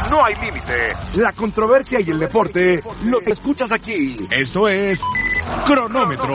no hay límite. La controversia y el deporte los escuchas aquí. Esto es Cronómetro.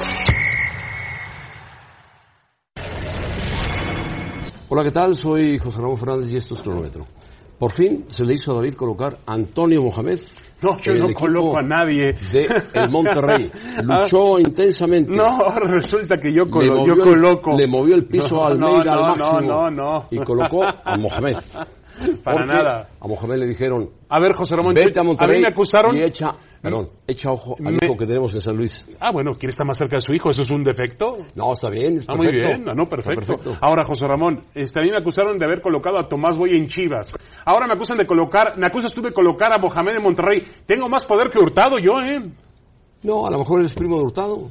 Hola, ¿qué tal? Soy José Ramón Fernández y esto es Cronómetro. Por fin se le hizo a David colocar a Antonio Mohamed. No, yo no coloco a nadie. De el Monterrey. Luchó intensamente. No, resulta que yo coloco. Le movió el piso a Almeida al máximo. No. Y colocó a Mohamed. Para nada. A Mohamed le dijeron, a ver, José Ramón, vete a Monterrey, a mí me acusaron y echa ojo al hijo que tenemos en San Luis. Ah, bueno, ¿quiere estar más cerca de su hijo? ¿Eso es un defecto? No, está bien, perfecto. Muy bien, perfecto. Ahora, José Ramón, a mí me acusaron de haber colocado a Tomás Boy en Chivas. Ahora me acusas tú de colocar a Mohamed en Monterrey. Tengo más poder que Hurtado yo, ¿eh? No, a lo mejor eres primo de Hurtado.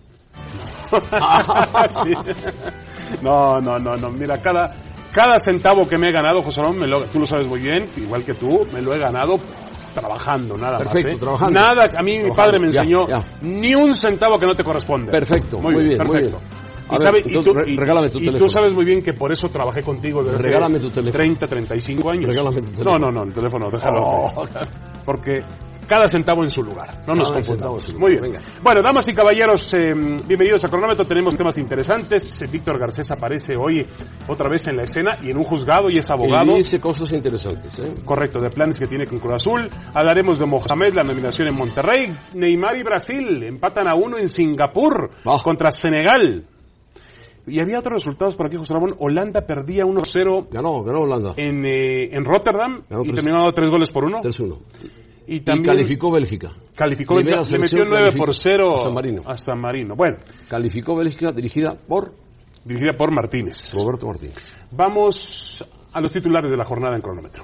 Sí. No, mira, cada centavo que me he ganado, José Ramón, tú lo sabes muy bien, igual que tú, me lo he ganado trabajando, nada perfecto, más. Trabajando. Nada, a mí mi padre me enseñó, ni un centavo que no te corresponde. Perfecto, muy bien, perfecto. Regálame tu teléfono. Y tú sabes muy bien que por eso trabajé contigo desde regálame tu teléfono. 30, 35 años. Regálame tu teléfono. No, el teléfono, déjalo. Porque cada centavo en su lugar. No nos confundamos. Muy bien. Venga. Bueno, damas y caballeros, bienvenidos a Cronómetro. Tenemos temas interesantes. Víctor Garcés aparece hoy otra vez en la escena y en un juzgado y es abogado. Y dice cosas interesantes, ¿eh? Correcto, de planes que tiene con Cruz Azul. Hablaremos de Mohamed, la nominación en Monterrey. Neymar y Brasil empatan a 1 en Singapur contra Senegal. Y había otros resultados por aquí, José Ramón. Holanda perdía 1-0. Ganó Holanda. En Rotterdam y terminó 3-1. 3-1. Y también calificó Bélgica. Le metió 9-0 a San Marino. Bueno. Calificó Bélgica dirigida por Martínez. Roberto Martínez. Vamos a los titulares de la jornada en Cronómetro.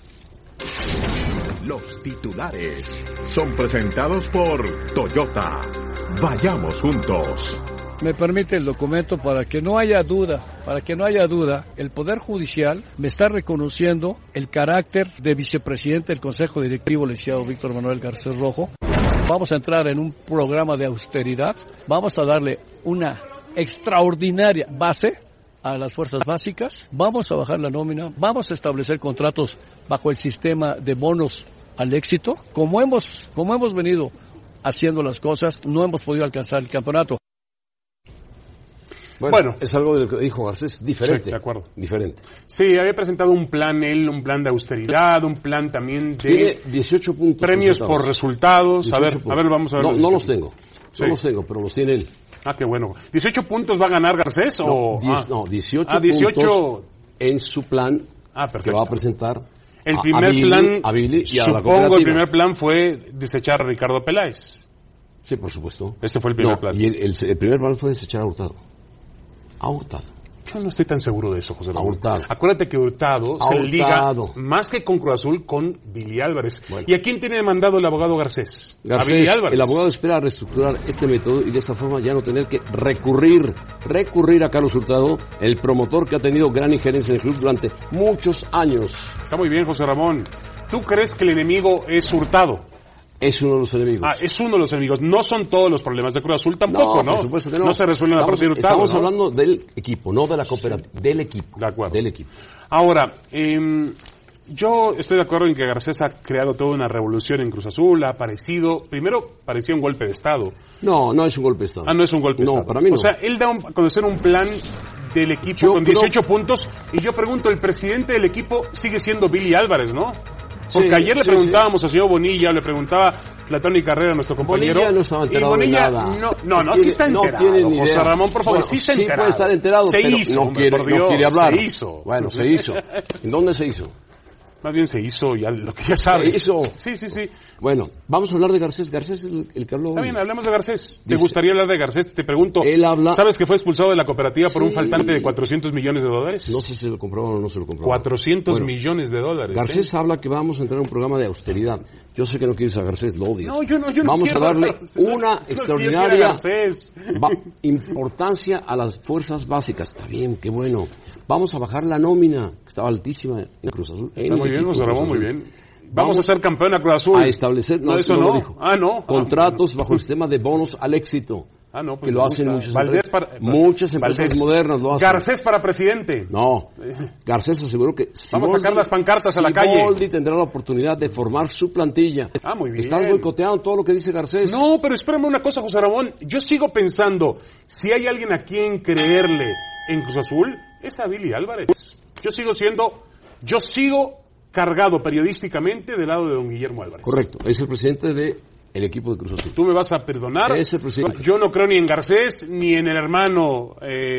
Los titulares son presentados por Toyota. Vayamos juntos. Me permite el documento para que no haya duda, el Poder Judicial me está reconociendo el carácter de vicepresidente del Consejo Directivo, licenciado Víctor Manuel Garcés Rojo. Vamos a entrar en un programa de austeridad, vamos a darle una extraordinaria base a las fuerzas básicas, vamos a bajar la nómina, vamos a establecer contratos bajo el sistema de bonos al éxito. Como hemos venido haciendo las cosas, no hemos podido alcanzar el campeonato. Bueno, es algo de lo que dijo Garcés, diferente. Sí, de acuerdo. Diferente. Sí, había presentado un plan de austeridad, un plan también de... Tiene 18 puntos. Premios por resultados. A ver, vamos a ver. No los tengo. Sí. No los tengo, pero los tiene él. Ah, qué bueno. ¿18 puntos va a ganar Garcés o...? 18 puntos en su plan que va a presentar el primer plan, a Billy y a la supongo cooperativa. El primer plan fue desechar a Ricardo Peláez. Sí, por supuesto. Este fue el primer plan. Y el primer plan fue desechar a Hurtado. Yo no estoy tan seguro de eso, José Ramón. Hurtado. Acuérdate que Hurtado se liga más que con Cruz Azul con Billy Álvarez. Bueno. ¿Y a quién tiene demandado el abogado Garcés? A Billy Álvarez. El abogado espera reestructurar este método y de esta forma ya no tener que recurrir a Carlos Hurtado, el promotor que ha tenido gran injerencia en el club durante muchos años. Está muy bien, José Ramón. ¿Tú crees que el enemigo es Hurtado? Es uno de los enemigos. Es uno de los enemigos. No son todos los problemas de Cruz Azul tampoco, ¿no? Por supuesto que no. No se resuelven a partir de Hurtado. Estamos hablando del equipo, no de la cooperativa. Del equipo. De acuerdo. Del equipo. Ahora, yo estoy de acuerdo en que Garcés ha creado toda una revolución en Cruz Azul, primero parecía un golpe de Estado. No es un golpe de Estado. No es un golpe de Estado. No, para mí no. O sea, él da a conocer un plan del equipo con 18 puntos y yo pregunto, el presidente del equipo sigue siendo Billy Álvarez, ¿no? Porque ayer le preguntábamos al señor Bonilla, le preguntaba Platón Carrera, nuestro compañero. Bonilla no estaba enterado de nada. Sí está enterado. No tiene ni idea. José Ramón, por favor, sí está enterado. Sí puede estar enterado, pero no quiere hablar. Se hizo. Bueno, se hizo. ¿En dónde se hizo? Más bien se hizo ya lo que ya sabes. Se hizo. Sí. Bueno, vamos a hablar de Garcés. Garcés es el que habló. Está bien, hablemos de Garcés. ¿Te gustaría hablar de Garcés? Te pregunto. Él habla. ¿Sabes que fue expulsado de la cooperativa por un faltante de $400 millones? No sé si se lo compró o no se lo compró. $400 millones. Garcés habla que vamos a entrar en un programa de austeridad. Yo sé que no quieres a Garcés, lo odias. No, yo no vamos a darle una extraordinaria no importancia a las fuerzas básicas. Está bien, qué bueno. Vamos a bajar la nómina, que estaba altísima en Cruz Azul. Está muy bien, José Ramón, muy bien. Vamos a ser campeón a Cruz Azul. A establecer, eso no. Lo dijo. No. Contratos bajo el sistema de bonos al éxito. No, pues que lo hacen muchas Valdés empresas. Muchas empresas Valdés. Modernas lo hacen. Garcés para presidente. No, Garcés aseguró que vamos a sacar las pancartas a la calle. Siboldi tendrá la oportunidad de formar su plantilla. Muy bien. Estás boicoteando todo lo que dice Garcés. No, pero espérame una cosa, José Ramón. Yo sigo pensando, si hay alguien a quien creerle en Cruz Azul, es a Billy Álvarez. Yo sigo cargado periodísticamente del lado de don Guillermo Álvarez. Correcto, es el presidente del equipo de Cruz Azul. Tú me vas a perdonar. Es el presidente. Yo no creo ni en Garcés, ni en el hermano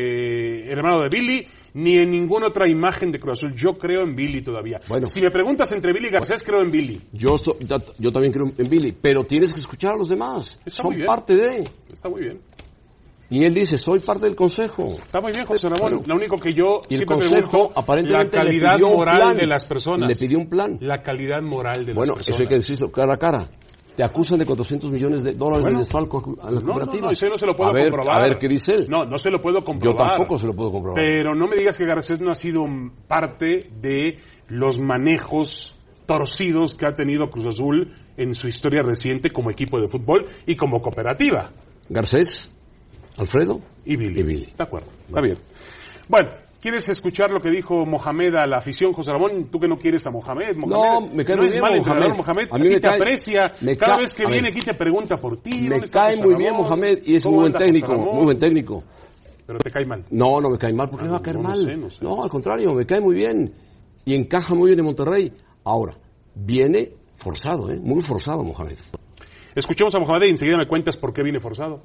de Billy, ni en ninguna otra imagen de Cruz Azul. Yo creo en Billy todavía. Bueno, si me preguntas entre Billy y Garcés, creo en Billy. Yo también creo en Billy, pero tienes que escuchar a los demás. Son parte de. Está muy bien. Y él dice, soy parte del consejo. Está muy bien, José Ramón. Bueno, lo único que yo y el siempre consejo, pregunto, aparentemente, la calidad moral de las personas. Le pidió un plan. La calidad moral de las personas. Bueno, eso hay que decirlo cara a cara. Te acusan de $400 millones de desfalco a la cooperativa. No, eso no se lo puedo comprobar. A ver qué dice él. No se lo puedo comprobar. Yo tampoco se lo puedo comprobar. Pero no me digas que Garcés no ha sido parte de los manejos torcidos que ha tenido Cruz Azul en su historia reciente como equipo de fútbol y como cooperativa. Garcés, Alfredo y Billy. De acuerdo, está bien. Bueno, ¿quieres escuchar lo que dijo Mohamed a la afición, José Ramón? Tú que no quieres a Mohamed. No, me cae muy bien Mohamed. A mí me cae, aprecia. Cada vez que viene aquí te pregunta por ti. Me cae muy bien Mohamed y es muy buen técnico, Pero te cae mal. No me cae mal. ¿Por qué me va a caer mal? No sé. No, al contrario, me cae muy bien. Y encaja muy bien en Monterrey. Ahora, viene forzado, muy forzado Mohamed. Escuchemos a Mohamed y enseguida me cuentas por qué viene forzado.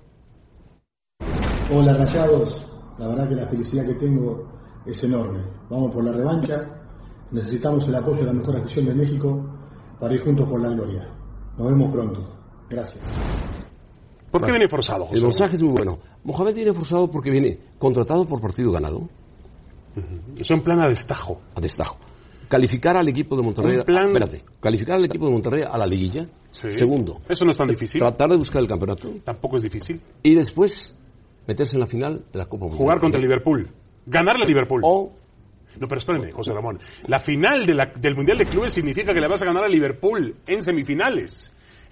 Hola Rayados, la verdad que la felicidad que tengo es enorme. Vamos por la revancha, necesitamos el apoyo de la mejor afición de México para ir juntos por la gloria. Nos vemos pronto. Gracias. ¿Por qué viene forzado, José? El mensaje es muy bueno. Mohamed viene forzado porque viene contratado por partido ganado. Es un plan a destajo. A destajo. Calificar al equipo de Monterrey. Calificar al equipo de Monterrey a la liguilla. Sí. Segundo. Eso no es tan difícil. Tratar de buscar el campeonato. Tampoco es difícil. Y después meterse en la final de la Copa Mundial. Jugar contra Liverpool. Ganarle a Liverpool. No, pero espérame, José Ramón. La final del Mundial de Clubes significa que le vas a ganar a Liverpool en semifinales.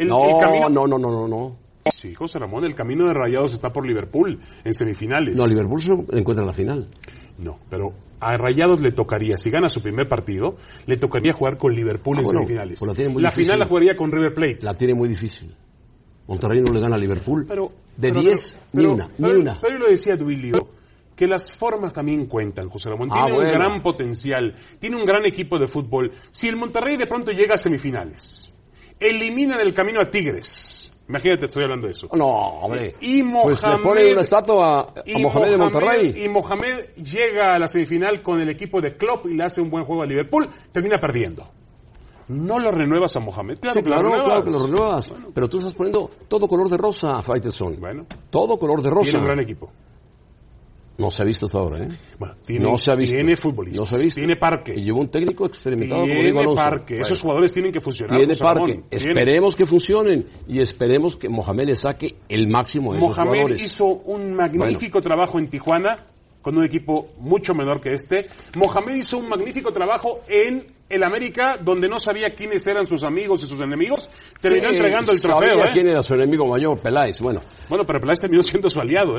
No. Sí, José Ramón, el camino de Rayados está por Liverpool en semifinales. No, Liverpool se encuentra en la final. No, pero a Rayados le tocaría, si gana su primer partido, le tocaría jugar con Liverpool en semifinales. Pues la final la jugaría con River Plate. La tiene muy difícil. Monterrey no le gana a Liverpool. Ni una. Pero lo decía Duilio, que las formas también cuentan, José Ramón. Tiene un gran potencial, tiene un gran equipo de fútbol. Si el Monterrey de pronto llega a semifinales, elimina del camino a Tigres. Imagínate, estoy hablando de eso. No, hombre. Y Mohamed, pues le pone una estatua a Mohamed de Monterrey. Y Mohamed llega a la semifinal con el equipo de Klopp y le hace un buen juego a Liverpool, termina perdiendo. ¿No lo renuevas a Mohamed? Claro que lo renuevas. Bueno. Pero tú estás poniendo todo color de rosa a Faitelson. Bueno. Todo color de rosa. Tiene un gran equipo. No se ha visto hasta ahora, Bueno, tiene futbolistas. No se ha visto. Tiene parque. Y lleva un técnico experimentado como Diego Alonso. Tiene parque. Esos jugadores tienen que funcionar. Tiene parque. Esperemos que funcionen y esperemos que Mohamed le saque el máximo de esos jugadores. Mohamed hizo un magnífico trabajo en Tijuana con un equipo mucho menor que este. Mohamed hizo un magnífico trabajo en el América, donde no sabía quiénes eran sus amigos y sus enemigos, terminó entregando el trofeo. Sabía quién era su enemigo mayor, Peláez, Bueno, pero Peláez terminó siendo su aliado,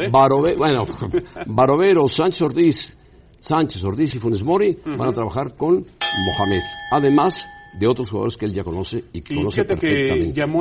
Barovero, Sánchez Ortiz y Funes Mori van a trabajar con Mohamed, además de otros jugadores que él ya conoce y que conoce perfectamente. Que llamó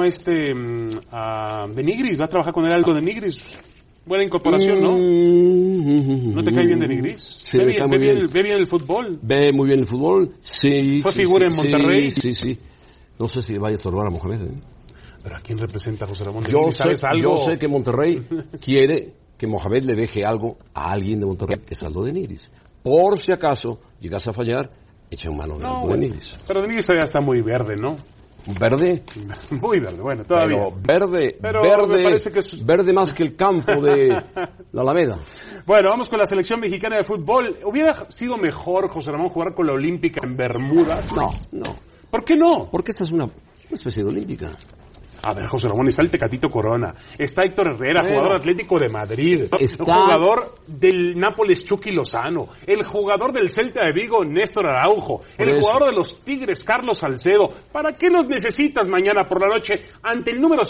a De Nigris, va a trabajar con él algo de Nigris. Buena incorporación, ¿no? ¿No te cae bien de Nigris? Sí, ve bien el fútbol. Ve muy bien el fútbol, sí. ¿Fue figura en Monterrey? Sí. No sé si vaya a estorbar a Mohamed. ¿Pero a quién representa José Ramón? Yo sé que Monterrey quiere que Mohamed le deje algo a alguien de Monterrey, que es Aldo de Nigris. Por si acaso llegas a fallar, echa un mano de Nigris. Pero de Nigris todavía está muy verde, ¿no? ¿Verde? Muy verde, bueno, todavía. Pero me parece que es verde más que el campo de la Alameda. Bueno, vamos con la selección mexicana de fútbol. ¿Hubiera sido mejor, José Ramón, jugar con la Olímpica en Bermudas? No. ¿Por qué no? Porque esta es una especie de Olímpica. A ver, José Ramón, está el Tecatito Corona, está Héctor Herrera, jugador Atlético de Madrid, está jugador del Nápoles Chucky Lozano, el jugador del Celta de Vigo Néstor Araujo, el jugador de los Tigres Carlos Salcedo. ¿Para qué los necesitas mañana por la noche ante el número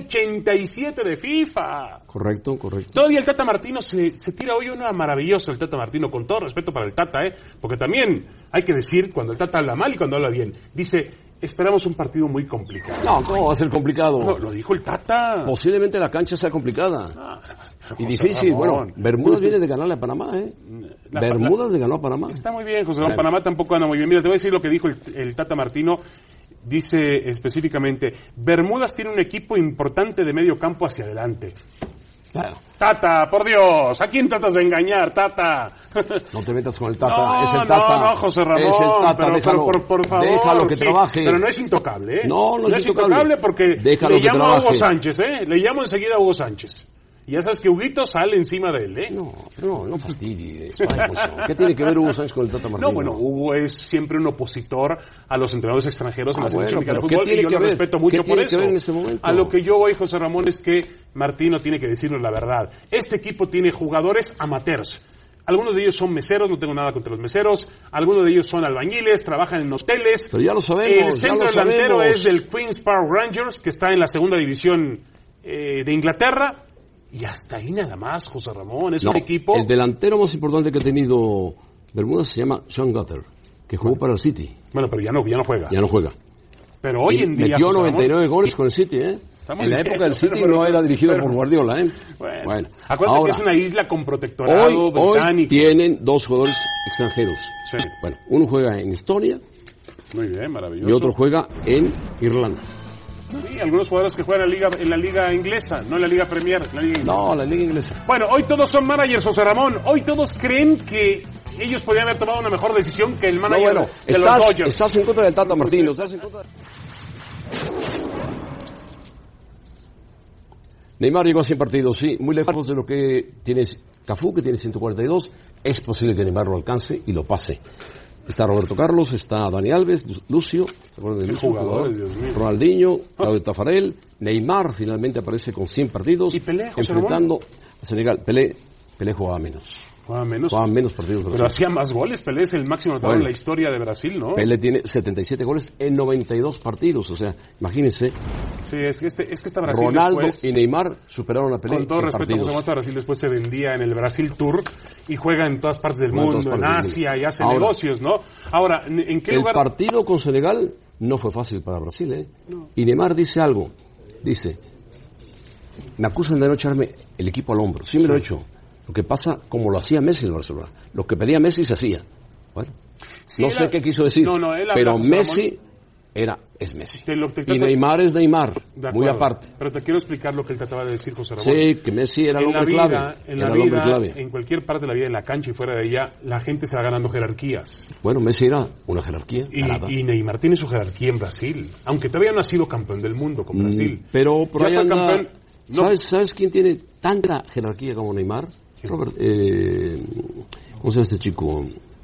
187 de FIFA? Correcto. Todavía el Tata Martino se tira hoy una maravillosa, el Tata Martino, con todo respeto para el Tata, porque también hay que decir cuando el Tata habla mal y cuando habla bien. Dice, esperamos un partido muy complicado. No, ¿cómo va a ser complicado? No, lo dijo el Tata. Posiblemente la cancha sea complicada. Y difícil. Ramón. Bueno, Bermudas viene de ganarle a Panamá, Bermudas le ganó a Panamá. Está muy bien, José Ramón. Panamá tampoco anda muy bien. Mira, te voy a decir lo que dijo el Tata Martino. Dice específicamente, Bermudas tiene un equipo importante de medio campo hacia adelante. Claro. Tata, por Dios, ¿a quién tratas de engañar, Tata? No te metas con el Tata, no, es el Tata. No, José Ramón, es el Tata, pero, déjalo, por favor, déjalo que trabaje. Pero no es intocable, No es intocable porque déjalo le llamo a Hugo trabaje. Sánchez, le llamo enseguida a Hugo Sánchez. Y ya sabes que Huguito sale encima de él, No fastidies. ¿Qué tiene que ver Hugo Sánchez con el Tata Martino? No, bueno, Hugo es siempre un opositor a los entrenadores extranjeros en la selección mexicana de ¿qué fútbol tiene y yo que lo ver? respeto mucho por eso. ¿Qué tiene que ver en este momento? A lo que yo voy, José Ramón, es que Martino tiene que decirnos la verdad. Este equipo tiene jugadores amateurs. Algunos de ellos son meseros, no tengo nada contra los meseros. Algunos de ellos son albañiles, trabajan en hoteles. Pero ya lo sabemos. El centro delantero es del Queen's Park Rangers, que está en la segunda división de Inglaterra. Y hasta ahí nada más, José Ramón. Es un equipo... El delantero más importante que ha tenido Bermudas se llama Sean Gutter, que jugó para el City. Bueno, pero ya no juega. Ya no juega. Pero hoy en día... Metió 99 goles con el City, En la época del City no era dirigido por Guardiola, Bueno. Acuérdate que es una isla con protectorado británico. Hoy tienen 2 jugadores extranjeros. Sí. Bueno, uno juega en Estonia. Muy bien, maravilloso. Y otro juega en Irlanda. Sí, algunos jugadores que juegan en la liga inglesa, no en la liga Premier, en la liga inglesa. No, la liga inglesa. Bueno, hoy todos son managers, José Ramón. Hoy todos creen que ellos podrían haber tomado una mejor decisión que el manager de los Dodgers. Estás en contra del Tata Martino. Neymar llegó a 100 partidos, sí, muy lejos de lo que tiene Cafú, que tiene 142. Es posible que Neymar lo alcance y lo pase. Está Roberto Carlos, está Dani Alves, Lucio, ¿se acuerdan de Lucio? Ronaldinho, Claudio Tafarel, Neymar finalmente aparece con 100 partidos. ¿Y Pelé, José enfrentando a Senegal. Pelé jugaba menos. Jugaba menos partidos. Pero hacía más goles. Pelé es el máximo anotador en la historia de Brasil, ¿no? Pelé tiene 77 goles en 92 partidos. O sea, imagínense. Sí, es que esta Brasil Ronaldo después, y Neymar superaron a Pelé. Con todo respeto, José Ramón, Brasil después se vendía en el Brasil Tour y juega en todas partes del mundo, en Asia, y hace negocios, ¿no? Ahora, ¿en qué lugar? El partido con Senegal no fue fácil para Brasil, No. Y Neymar dice algo. Dice, me acusan de no echarme el equipo al hombro. Sí me lo he hecho. Lo que pasa como lo hacía Messi en el Barcelona. Lo que pedía Messi se hacía. Bueno, sí, no sé qué quiso decir, pero Messi es Messi. Y Neymar es Neymar, muy aparte. Pero te quiero explicar lo que él trataba de decir, José Ramón. Sí, que Messi era el hombre clave. En cualquier parte de la vida, en la cancha y fuera de ella, la gente se va ganando jerarquías. Bueno, Messi era una jerarquía. Y Neymar tiene su jerarquía en Brasil. Aunque todavía no ha sido campeón del mundo con Brasil. Pero por ahí anda... ¿Sabes quién tiene tanta jerarquía como Neymar? Robert, ¿cómo se llama este chico?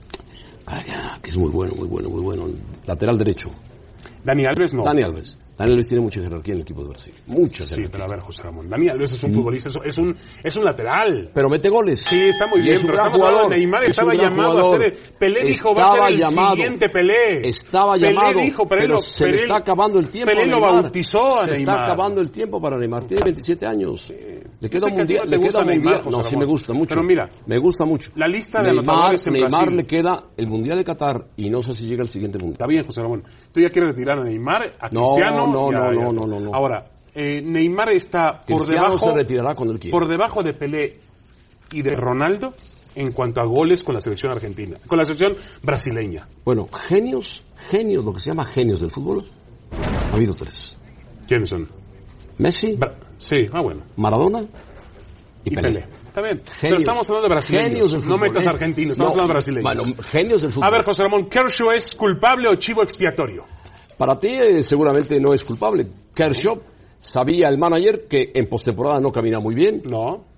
Que es muy bueno. Lateral derecho. Dani Alves no. Dani Alves tiene mucha jerarquía en el equipo de Brasil. Mucha jerarquía. Sí, pero a ver, José Ramón. Dani Alves es un futbolista, es un lateral. Pero mete goles. Sí, está muy bien, pero estamos hablando de Neymar. Estaba llamado a ser... Pelé dijo, va a ser el siguiente Pelé. Estaba llamado, pero se le está acabando el tiempo. Pelé lo bautizó a Neymar. Se está acabando el tiempo para Neymar. Tiene 27 años. Sí. Le queda un mundial. No, sí me gusta mucho. Pero mira, me gusta mucho. La lista de anotadores en Brasil. Neymar le queda el mundial de Qatar y no sé si llega al siguiente mundial. Está bien, José Ramón. ¿Tú ya quieres retirar a Neymar, a Cristiano? No. Ahora, Neymar está por debajo. Se retirará cuando él quiera. Por debajo de Pelé y de Ronaldo en cuanto a goles con la selección argentina, con la selección brasileña. Bueno, genios, lo que se llama genios del fútbol, ha habido 3. ¿Quiénes son? Messi. Sí, bueno. Maradona y Pelé. Está bien. Pero estamos hablando de brasileños. No metas argentinos, estamos hablando de brasileños. Bueno, genios del fútbol. A ver, José Ramón, ¿Kershaw es culpable o chivo expiatorio? Para ti seguramente no es culpable. Kershaw sabía el manager que en postemporada no camina muy bien. No.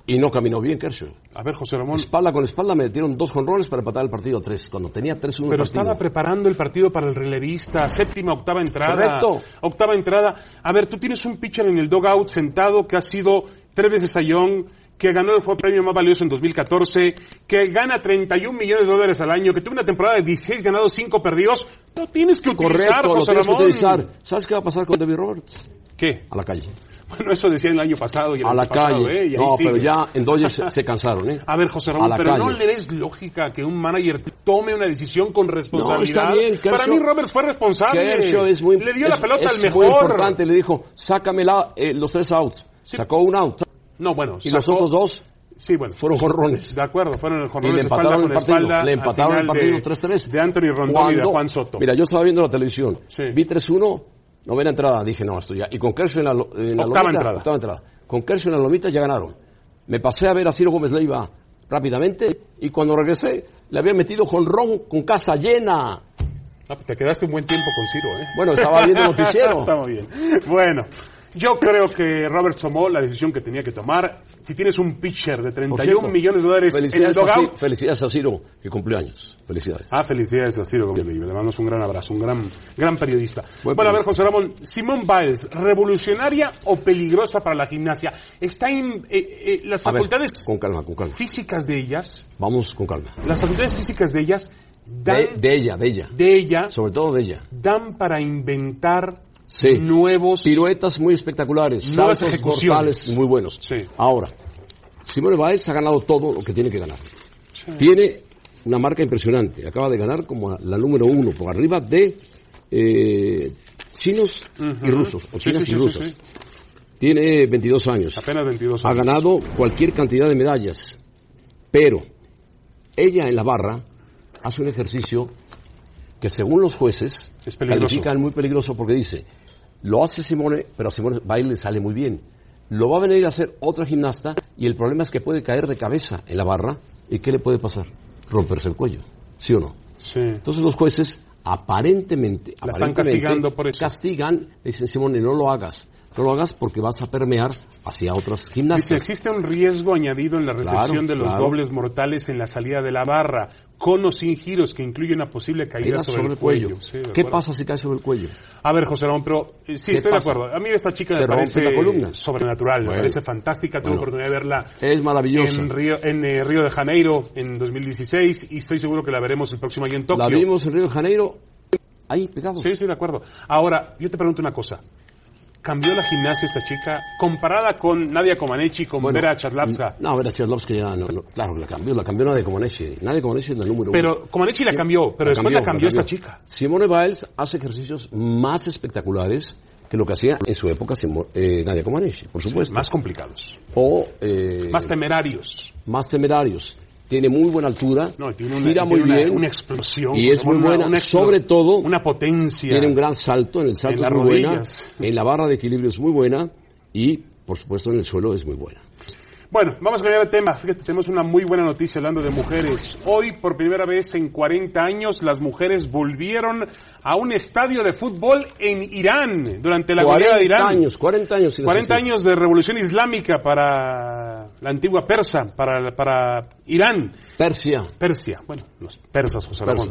Y no caminó bien Kershaw. A ver, José Ramón. Espalda con espalda metieron 2 jonrones para empatar el partido a 3, cuando tenía 3-1. Pero estaba preparando el partido para el relevista, 7ª, 8ª entrada. Correcto. 8ª entrada. A ver, tú tienes un pitcher en el dugout sentado que ha sido 3 veces Cy Young, que ganó el premio más valioso en 2014, que gana $31 millones al año, que tuvo una temporada de 16 ganados, 5 perdidos. No tienes que utilizar, correcto, José lo tienes Ramón. que utilizar. ¿Sabes qué va a pasar con David Roberts? ¿Qué? A la calle. Bueno, eso decía el año pasado y el a año la pasado, calle. Y ahí no, sigue. pero ya en Dodgers se cansaron, A ver, José Ramón, pero calle. ¿no le ves lógica que un manager tome una decisión con responsabilidad? No, está bien, Kershaw, para mí Roberts fue responsable. Kershaw es muy, le dio la pelota al es mejor. muy importante, le dijo, sácame los 3 outs. Sí. Sacó un out. No, bueno. Y los otros 2 sí, bueno, fueron jonrones. De acuerdo, fueron el jonrones. Y le empataron el partido. Le empataron el partido 3-3. De Anthony Rondón y de Juan Soto. Mira, yo estaba viendo la televisión. Sí. Vi 3-1, 9ª entrada. Dije, no, esto ya. Y con Kershaw en la lomita. 8ª entrada. Con Kershaw en la lomita ya ganaron. Me pasé a ver a Ciro Gómez Leiva rápidamente. Y cuando regresé, le había metido jonrón con casa llena. Te quedaste un buen tiempo con Ciro, ¿eh? Bueno, estaba viendo noticiero. Está muy bien. Bueno, yo creo que Roberts tomó la decisión que tenía que tomar. Si tienes un pitcher de $31 millones en el dugout... Felicidades a Ciro, que cumplió años. Felicidades. Felicidades a Ciro Gómez Leiva. Le mandamos un gran abrazo, un gran periodista. Bueno, a ver, José Ramón, Simone Biles, ¿revolucionaria o peligrosa para la gimnasia? Está en las facultades... Con calma. Físicas de ellas... Vamos con calma. Las facultades físicas de ellas... Dan, de ella. Sobre todo de ella. Dan para inventar... Sí. Nuevos piruetas muy espectaculares, saltos mortales muy buenos. Sí. Ahora, Simone Biles ha ganado todo lo que tiene que ganar. Sí. Tiene una marca impresionante. Acaba de ganar como la número 1 por arriba de chinos y rusos, o chinas y rusas. Sí. Tiene 22 años. Apenas 22 años. Ha ganado cualquier cantidad de medallas. Pero ella en la barra hace un ejercicio que según los jueces califican muy peligroso porque dice, lo hace Simone, pero a Simone Biles le sale muy bien. Lo va a venir a hacer otra gimnasta y el problema es que puede caer de cabeza en la barra. ¿Y qué le puede pasar? Romperse el cuello, ¿sí o no? Sí. Entonces los jueces aparentemente están castigando por eso. Castigan, le dicen, Simone, no lo hagas porque vas a permear hacia otras gimnastas. Dice, existe un riesgo añadido en la recepción de los dobles mortales en la salida de la barra, con o sin giros, que incluye una posible caída sobre el cuello. Sí, ¿qué pasa si cae sobre el cuello? A ver, José Ramón, pero sí, estoy de acuerdo. A mí esta chica me parece sobrenatural, me parece fantástica. Tuve oportunidad de verla. Es maravillosa. En Río de Janeiro en 2016 y estoy seguro que la veremos el próximo año en Tokio. La vimos en Río de Janeiro, ahí pegados. Sí, estoy de acuerdo. Ahora, yo te pregunto una cosa. ¿Cambió la gimnasia esta chica comparada con Nadia Comaneci, con Vera Chadlavska? No, Vera Chadlavska ya no, claro, la cambió Nadia Comaneci. Nadia Comaneci es la número 1. Pero Comaneci la cambió, pero después la cambió esta chica. Simone Biles hace ejercicios más espectaculares que lo que hacía en su época Nadia Comaneci, por supuesto. Sí, más complicados. Más temerarios. Tiene muy buena altura, gira muy bien, una explosión y es muy buena, sobre todo una potencia. Tiene un gran salto, en el salto es muy buena, en la barra de equilibrio es muy buena y por supuesto en el suelo es muy buena. Bueno, vamos a cambiar de tema. Fíjate, tenemos una muy buena noticia hablando de mujeres. Hoy, por primera vez en 40 años, las mujeres volvieron a un estadio de fútbol en Irán, durante la goleada de Irán. 40 años. 40 años de revolución islámica para la antigua Persa, para Irán. Persia. Bueno, los persas, José Ramón.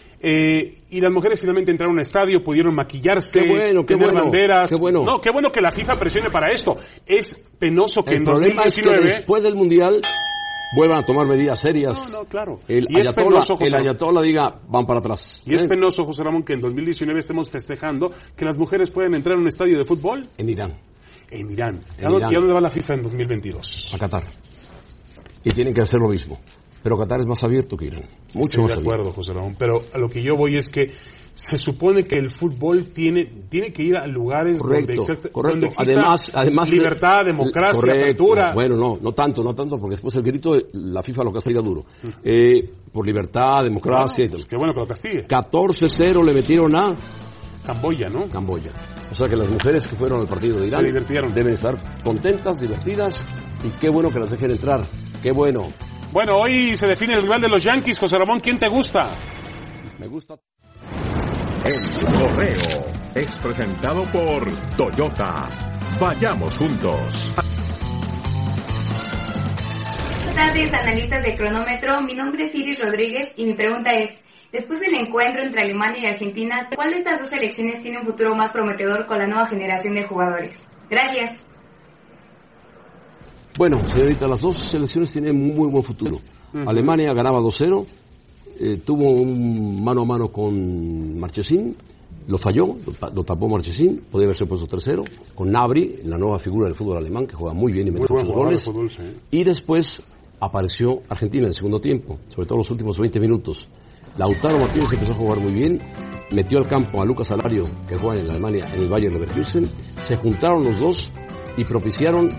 Y las mujeres finalmente entraron a un estadio, pudieron maquillarse, tener banderas. No, qué bueno que la FIFA presione para esto. Es penoso que en 2019... Es que después del Mundial vuelvan a tomar medidas serias. No, claro. El ayatollah diga, van para atrás. Y es penoso, José Ramón, que en 2019 estemos festejando que las mujeres pueden entrar a un estadio de fútbol. En Irán. ¿Y a dónde va la FIFA en 2022? A Qatar. Y tienen que hacer lo mismo. Pero Qatar es más abierto que Irán. Mucho más abierto. Estoy de acuerdo, José Ramón. Pero a lo que yo voy es que se supone que el fútbol tiene que ir a lugares donde exista además libertad, democracia, apertura. Bueno, no tanto, porque después el grito, la FIFA lo castiga duro. Por libertad, democracia y tal. Qué bueno que lo castigue. 14-0 le metieron a Camboya, ¿no? Camboya. O sea que las mujeres que fueron al partido de Irán deben estar contentas, divertidas y qué bueno que las dejen entrar. Qué bueno. Bueno, hoy se define el rival de los Yankees, José Ramón. ¿Quién te gusta? Me gusta. El Correo es presentado por Toyota. Vayamos juntos. tardes, analistas de Cronómetro. Mi nombre es Iris Rodríguez y mi pregunta es, después del encuentro entre Alemania y Argentina, ¿cuál de estas dos selecciones tiene un futuro más prometedor con la nueva generación de jugadores? Gracias. Bueno, señorita, las dos selecciones tienen muy buen futuro. Alemania ganaba 2-0, tuvo un mano a mano con Marchesín, lo falló, lo tapó Marchesín, podía haberse puesto 3-0, con Gnabry, la nueva figura del fútbol alemán, que juega muy bien y mete muchos goles. Fútbol, sí. Y después apareció Argentina en el segundo tiempo, sobre todo los últimos 20 minutos. Lautaro Martínez empezó a jugar muy bien, metió al campo a Lucas Alario, que juega en Alemania, en el Bayer Leverkusen, se juntaron los dos y propiciaron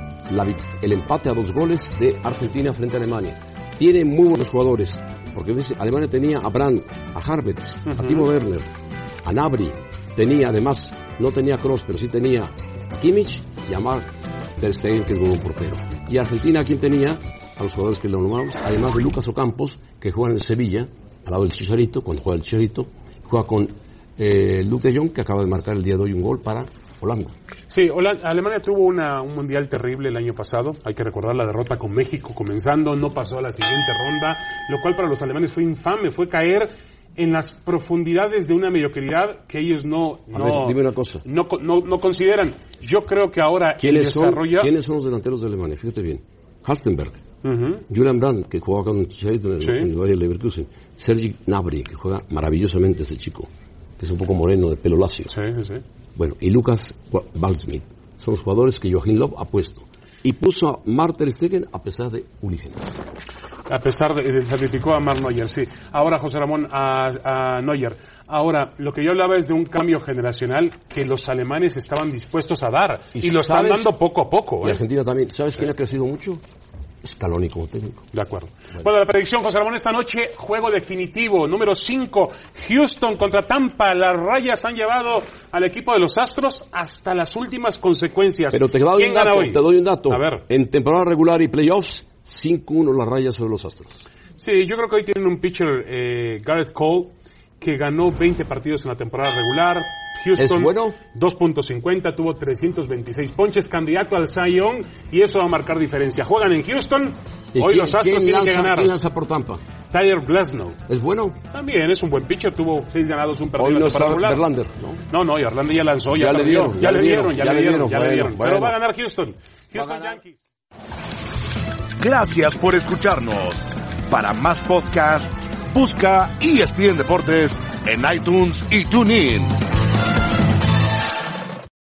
el empate a 2 goles de Argentina frente a Alemania. Tiene muy buenos jugadores, porque Alemania tenía a Brandt, a Havertz, a Timo Werner, a Gnabry, tenía además, no tenía a Kroos, pero sí tenía a Kimmich y a Marc ter Stegen, que es un buen portero. Y Argentina, ¿quién tenía? A los jugadores que le nombramos, además de Lucas Ocampos, que juega en el Sevilla, al lado del Chicharito, cuando juega el Chicharito, juega con Luc de Jong, que acaba de marcar el día de hoy un gol para Holanda. Sí, Alemania tuvo un mundial terrible el año pasado, hay que recordar la derrota con México comenzando, no pasó a la siguiente ronda, lo cual para los alemanes fue infame, fue caer en las profundidades de una mediocridad que ellos dime una cosa. No consideran. Yo creo que ahora ¿Quiénes son los delanteros de Alemania? Fíjate bien. Halstenberg, Julian Brandt, que juega con Chicharito en el Bayer Leverkusen, Serge Gnabry, que juega maravillosamente ese chico, que es un poco moreno, de pelo lacio. Sí. Bueno, y Lucas Waldschmidt. Son los jugadores que Joachim Löw ha puesto. Y puso a Marc ter Stegen a pesar de Uli Hoeneß. A pesar de sacrificó a Marc Neuer, sí. Ahora, José Ramón, a Neuer. Ahora, lo que yo hablaba es de un cambio generacional que los alemanes estaban dispuestos a dar. Y lo están dando poco a poco. Y Argentina también. ¿Sabes quién ha crecido mucho? Scaloni como técnico. De acuerdo. Bueno, la predicción, José Ramón, esta noche, juego definitivo, número 5, Houston contra Tampa. Las Rayas han llevado al equipo de los Astros hasta las últimas consecuencias. Pero te doy un dato. A ver. En temporada regular y playoffs, 5-1 las Rayas sobre los Astros. Sí, yo creo que hoy tienen un pitcher, Garrett Cole, que ganó 20 partidos en la temporada regular. Houston, ¿es bueno? 2.50, tuvo 326 ponches, candidato al Cy Young, y eso va a marcar diferencia. Juegan en Houston, hoy los Astros tienen que ganar. ¿Quién lanza por Tampa? Tyler Glasnow. ¿Es bueno? También es un buen pitcher, tuvo 6 ganados, un perdido en la la temporada regular. Verlander, No, y Verlander ya lanzó, ya le dieron. Pero va a ganar Houston. Yankees. Gracias por escucharnos. Para más podcasts, busca ESPN Deportes en iTunes y TuneIn.